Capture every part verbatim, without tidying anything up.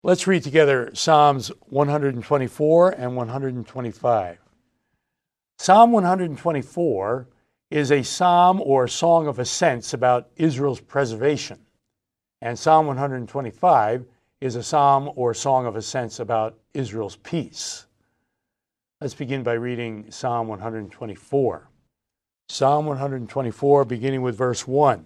Let's read together Psalms one twenty-four and one twenty-five. Psalm one twenty-four is a psalm or song of ascents about Israel's preservation, and Psalm one twenty-five is a psalm or song of ascents about Israel's peace. Let's begin by reading Psalm one twenty-four. Psalm one twenty-four, beginning with verse one.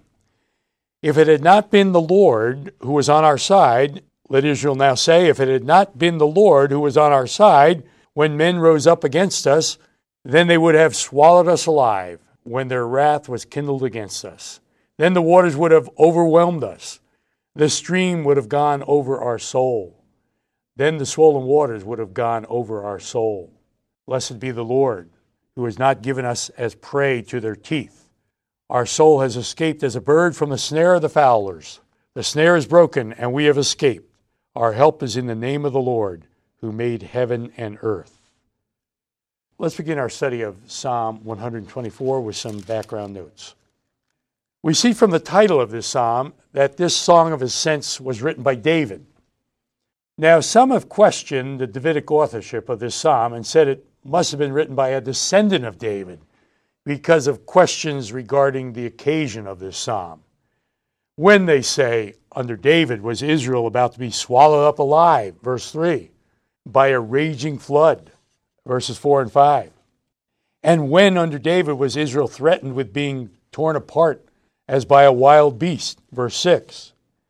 If it had not been the Lord who was on our side, let Israel now say, if it had not been the Lord who was on our side when men rose up against us, then they would have swallowed us alive when their wrath was kindled against us. Then the waters would have overwhelmed us. The stream would have gone over our soul. Then the swollen waters would have gone over our soul. Blessed be the Lord, who has not given us as prey to their teeth. Our soul has escaped as a bird from the snare of the fowlers. The snare is broken, and we have escaped. Our help is in the name of the Lord, who made heaven and earth. Let's begin our study of Psalm one twenty-four with some background notes. We see from the title of this psalm that this song of ascents was written by David. Now, some have questioned the Davidic authorship of this psalm and said it must have been written by a descendant of David because of questions regarding the occasion of this psalm. When they say, under David was Israel about to be swallowed up alive, verse three, by a raging flood, verses four and five. And when under David was Israel threatened with being torn apart as by a wild beast, verse six.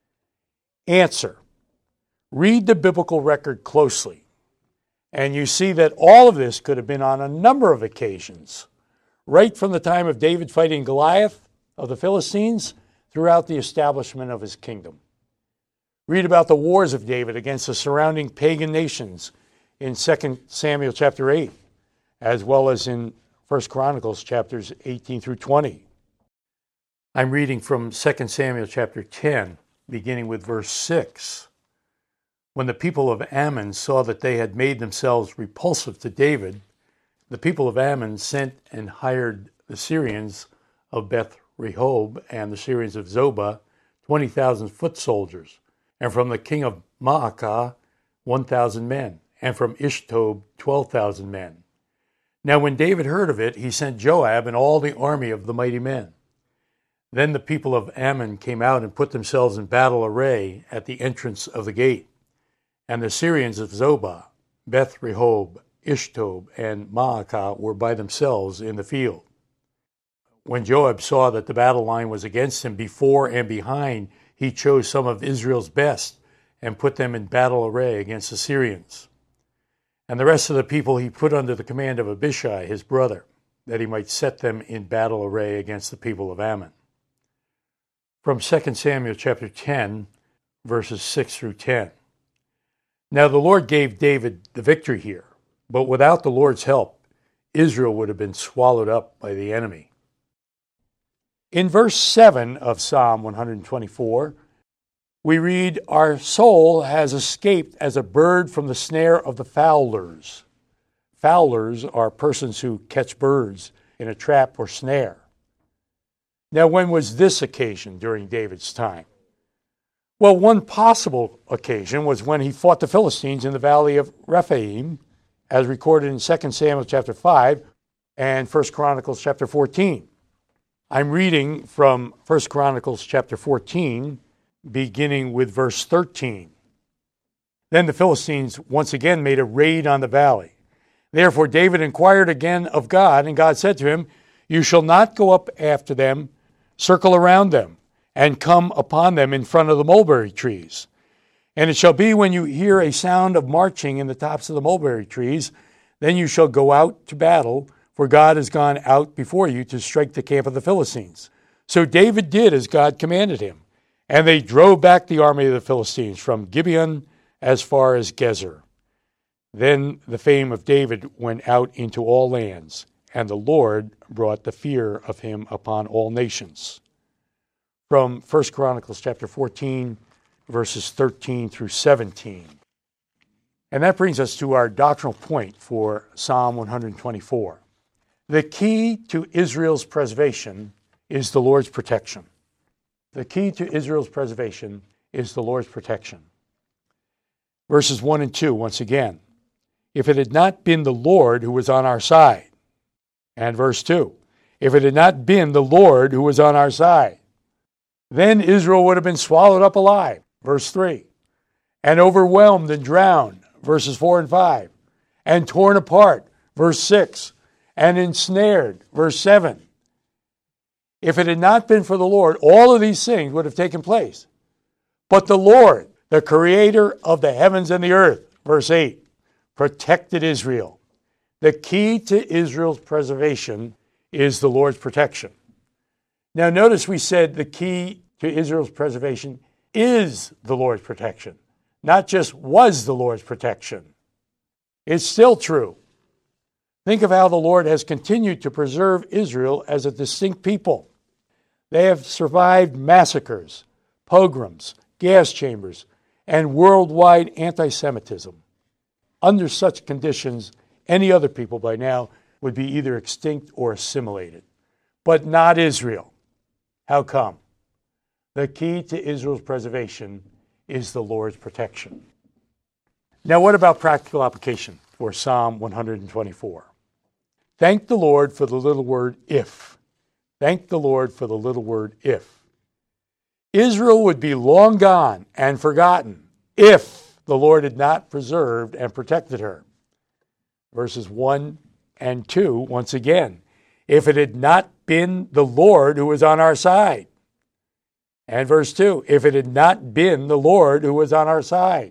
Answer. Read the biblical record closely, and you see that all of this could have been on a number of occasions, right from the time of David fighting Goliath of the Philistines throughout the establishment of his kingdom. Read about the wars of David against the surrounding pagan nations in Second Samuel chapter eight, as well as in First Chronicles chapters eighteen through twenty. I'm reading from Second Samuel chapter ten, beginning with verse six. When the people of Ammon saw that they had made themselves repulsive to David, the people of Ammon sent and hired the Syrians of Beth Rehob and the Syrians of Zobah, twenty thousand foot soldiers, and from the king of Maacah, one thousand men, and from Ishtob, twelve thousand men. Now when David heard of it, he sent Joab and all the army of the mighty men. Then the people of Ammon came out and put themselves in battle array at the entrance of the gate. And the Syrians of Zobah, Beth Rehob, Ishtob, and Maacah were by themselves in the field. When Joab saw that the battle line was against him before and behind, he chose some of Israel's best and put them in battle array against the Syrians. And the rest of the people he put under the command of Abishai, his brother, that he might set them in battle array against the people of Ammon. From Second Samuel chapter ten, verses six through ten. Now the Lord gave David the victory here, but without the Lord's help, Israel would have been swallowed up by the enemy. In verse seven of Psalm one twenty-four, we read, our soul has escaped as a bird from the snare of the fowlers. Fowlers are persons who catch birds in a trap or snare. Now, when was this occasion during David's time? Well, one possible occasion was when he fought the Philistines in the valley of Rephaim, as recorded in Second Samuel chapter five and First Chronicles chapter fourteen. I'm reading from First Chronicles chapter fourteen, beginning with verse thirteen. Then the Philistines once again made a raid on the valley. Therefore David inquired again of God, and God said to him, you shall not go up after them, circle around them, and come upon them in front of the mulberry trees. And it shall be when you hear a sound of marching in the tops of the mulberry trees, then you shall go out to battle, for God has gone out before you to strike the camp of the Philistines. So David did as God commanded him, and they drove back the army of the Philistines from Gibeon as far as Gezer. Then the fame of David went out into all lands, and the Lord brought the fear of him upon all nations. From First Chronicles chapter fourteen, verses thirteen through seventeen. And that brings us to our doctrinal point for Psalm one twenty-four. The key to Israel's preservation is the Lord's protection. The key to Israel's preservation is the Lord's protection. Verses one and two, once again. If it had not been the Lord who was on our side. And verse two. If it had not been the Lord who was on our side, then Israel would have been swallowed up alive. Verse three. And overwhelmed and drowned. Verses four and five. And torn apart. Verse six. And ensnared. Verse seven. If it had not been for the Lord, all of these things would have taken place. But the Lord, the creator of the heavens and the earth, verse eight, protected Israel. The key to Israel's preservation is the Lord's protection. Now notice we said the key to Israel's preservation is the Lord's protection, not just was the Lord's protection. It's still true. Think of how the Lord has continued to preserve Israel as a distinct people. They have survived massacres, pogroms, gas chambers, and worldwide anti-Semitism. Under such conditions, any other people by now would be either extinct or assimilated. But not Israel. How come? The key to Israel's preservation is the Lord's protection. Now, what about practical application for Psalm one hundred twenty-four? Thank the Lord for the little word if. Thank the Lord for the little word if. Israel would be long gone and forgotten if the Lord had not preserved and protected her. Verses one and two, once again. If it had not been the Lord who was on our side. And verse two, if it had not been the Lord who was on our side.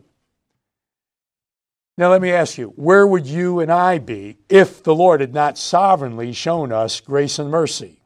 Now let me ask you, where would you and I be if the Lord had not sovereignly shown us grace and mercy?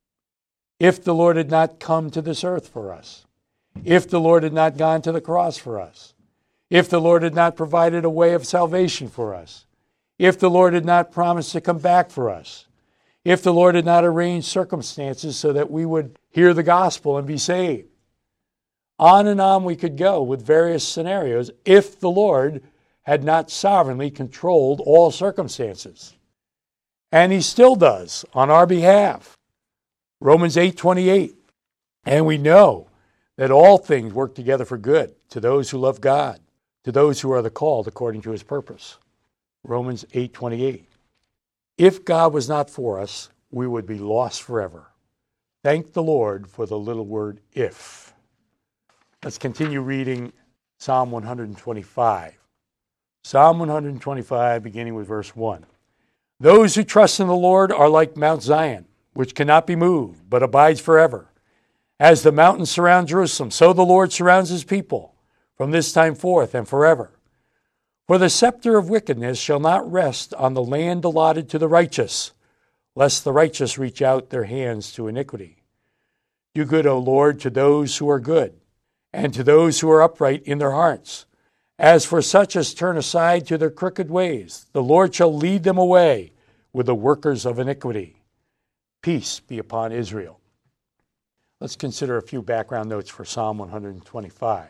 If the Lord had not come to this earth for us? If the Lord had not gone to the cross for us? If the Lord had not provided a way of salvation for us? If the Lord had not promised to come back for us? If the Lord had not arranged circumstances so that we would hear the gospel and be saved? On and on we could go with various scenarios if the Lord had not sovereignly controlled all circumstances. And he still does on our behalf. Romans eight twenty-eight. And we know that all things work together for good to those who love God, to those who are the called according to his purpose. Romans eight twenty-eight. If God was not for us, we would be lost forever. Thank the Lord for the little word if. Let's continue reading Psalm one hundred twenty-five. Psalm one hundred twenty-five, beginning with verse one. Those who trust in the Lord are like Mount Zion, which cannot be moved, but abides forever. As the mountains surround Jerusalem, so the Lord surrounds his people from this time forth and forever. For the scepter of wickedness shall not rest on the land allotted to the righteous, lest the righteous reach out their hands to iniquity. Do good, O Lord, to those who are good, and to those who are upright in their hearts. As for such as turn aside to their crooked ways, the Lord shall lead them away with the workers of iniquity. Peace be upon Israel. Let's consider a few background notes for Psalm one hundred twenty-five.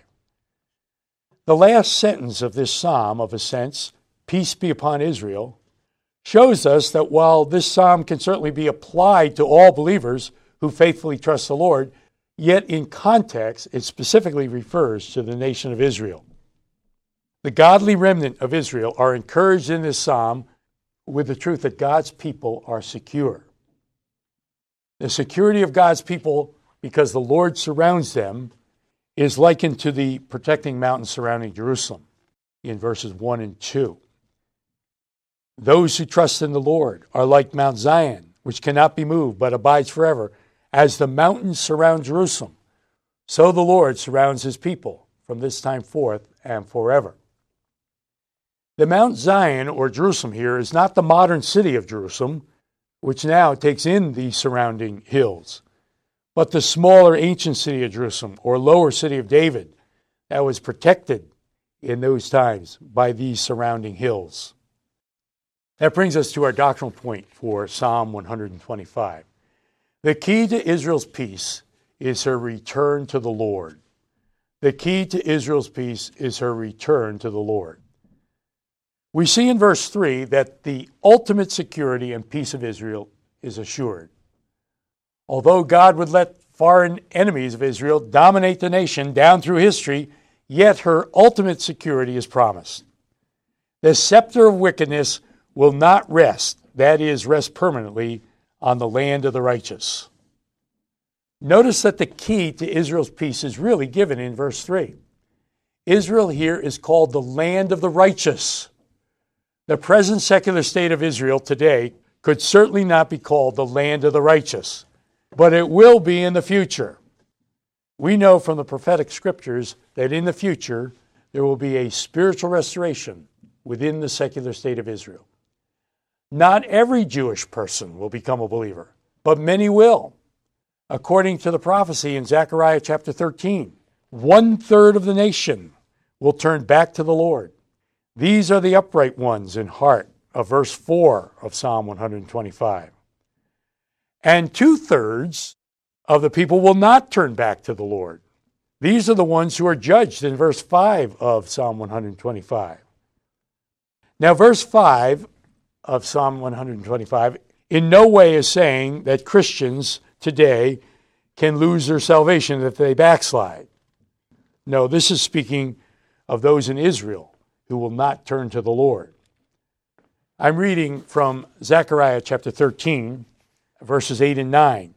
The last sentence of this psalm, of ascents, peace be upon Israel, shows us that while this psalm can certainly be applied to all believers who faithfully trust the Lord, yet in context it specifically refers to the nation of Israel. The godly remnant of Israel are encouraged in this psalm with the truth that God's people are secure. The security of God's people, because the Lord surrounds them, is likened to the protecting mountains surrounding Jerusalem in verses one and two. Those who trust in the Lord are like Mount Zion, which cannot be moved but abides forever. As the mountains surround Jerusalem, so the Lord surrounds his people from this time forth and forever. The Mount Zion, or Jerusalem here, is not the modern city of Jerusalem, which now takes in the surrounding hills, but the smaller ancient city of Jerusalem, or lower city of David, that was protected in those times by these surrounding hills. That brings us to our doctrinal point for Psalm one hundred twenty-five. The key to Israel's peace is her return to the Lord. The key to Israel's peace is her return to the Lord. We see in verse three that the ultimate security and peace of Israel is assured. Although God would let foreign enemies of Israel dominate the nation down through history, yet her ultimate security is promised. The scepter of wickedness will not rest, that is, rest permanently, on the land of the righteous. Notice that the key to Israel's peace is really given in verse three. Israel here is called the land of the righteous. The present secular state of Israel today could certainly not be called the land of the righteous, but it will be in the future. We know from the prophetic scriptures that in the future there will be a spiritual restoration within the secular state of Israel. Not every Jewish person will become a believer, but many will. According to the prophecy in Zechariah chapter thirteen, one-third of the nation will turn back to the Lord. These are the upright ones in heart, of verse four of Psalm one twenty-five. And two-thirds of the people will not turn back to the Lord. These are the ones who are judged in verse five of Psalm one twenty-five. Now, verse five of Psalm one twenty-five in no way is saying that Christians today can lose their salvation if they backslide. No, this is speaking of those in Israel who will not turn to the Lord. I'm reading from Zechariah chapter thirteen, verses eight and nine.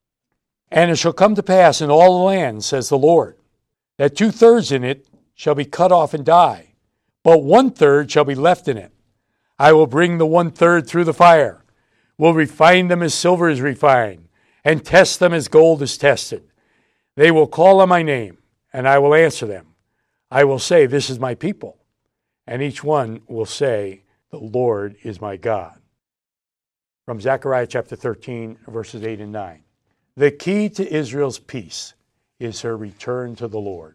And it shall come to pass in all the land, says the Lord, that two-thirds in it shall be cut off and die, but one-third shall be left in it. I will bring the one-third through the fire, will refine them as silver is refined, and test them as gold is tested. They will call on my name, and I will answer them. I will say, this is my people, and each one will say, the Lord is my God. From Zechariah chapter thirteen, verses eight and nine. The key to Israel's peace is her return to the Lord.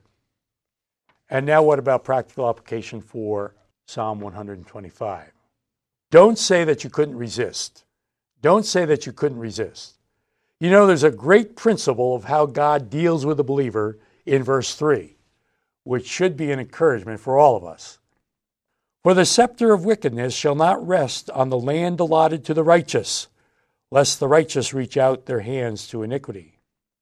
And now what about practical application for Psalm one twenty-five? Don't say that you couldn't resist. Don't say that you couldn't resist. You know, there's a great principle of how God deals with the believer in verse three, which should be an encouragement for all of us. For the scepter of wickedness shall not rest on the land allotted to the righteous, lest the righteous reach out their hands to iniquity.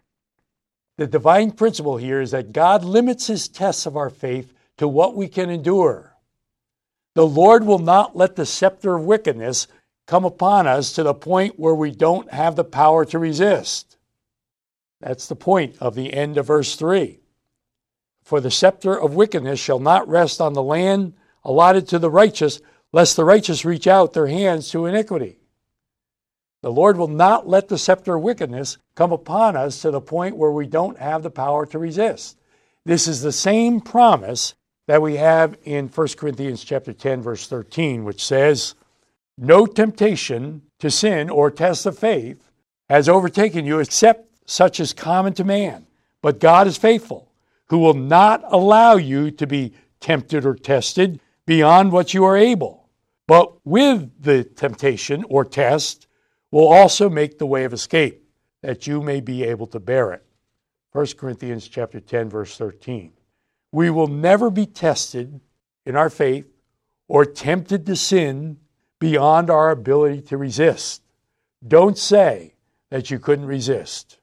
The divine principle here is that God limits his tests of our faith to what we can endure. The Lord will not let the scepter of wickedness come upon us to the point where we don't have the power to resist. That's the point of the end of verse three. For the scepter of wickedness shall not rest on the land allotted to the righteous, lest the righteous reach out their hands to iniquity. The Lord will not let the scepter of wickedness come upon us to the point where we don't have the power to resist. This is the same promise that we have in First Corinthians chapter ten, verse thirteen, which says, no temptation to sin or test of faith has overtaken you except such as common to man. But God is faithful, who will not allow you to be tempted or tested beyond what you are able, but with the temptation or test will also make the way of escape, that you may be able to bear it. First Corinthians chapter ten, verse thirteen. We will never be tested in our faith or tempted to sin beyond our ability to resist. Don't say that you couldn't resist.